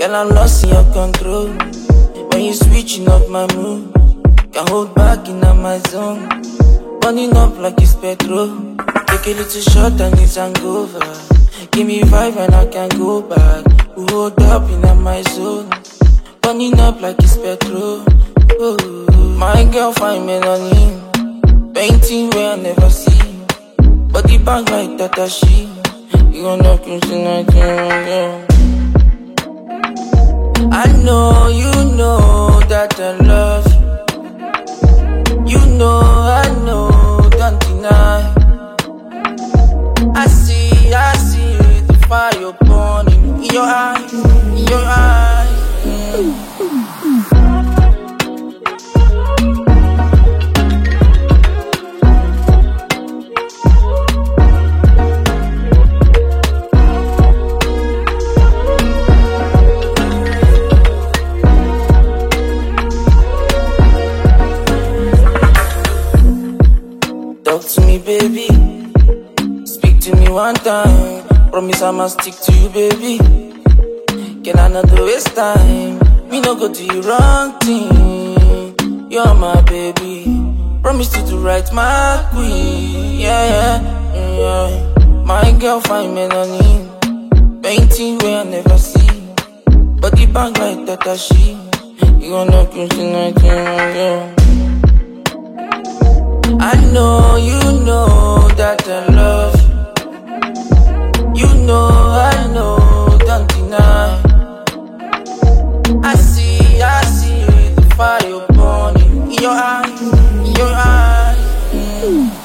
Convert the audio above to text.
Girl, I'm lost in your control. When you switching up my mood, can't hold back in my zone. Burning up like it's petrol. Take a little shot and it's hangover. Give me vibe and I can go back. We hold up in my zone. Burning up like it's petrol. Oh, my girl find melanin. Painting where I never see. Body bag like Tatashi. You gon' knock you tonight, yeah. I know you know that I love you. You know I know, don't deny. I see the fire burning in your eyes, in your eyes. Talk to me, baby. Speak to me one time. Promise I'ma stick to you, baby. Can I not waste time? Me no go do you wrong thing. You're my baby. Promise to do right, my queen. Yeah. My girl find melanin. Painting where I never see. Body bag like Tatashi. You gon' knock you tonight, yeah. I know you know that I love you. You know I know, don't deny. I see the fire burning in your eyes, in your eyes.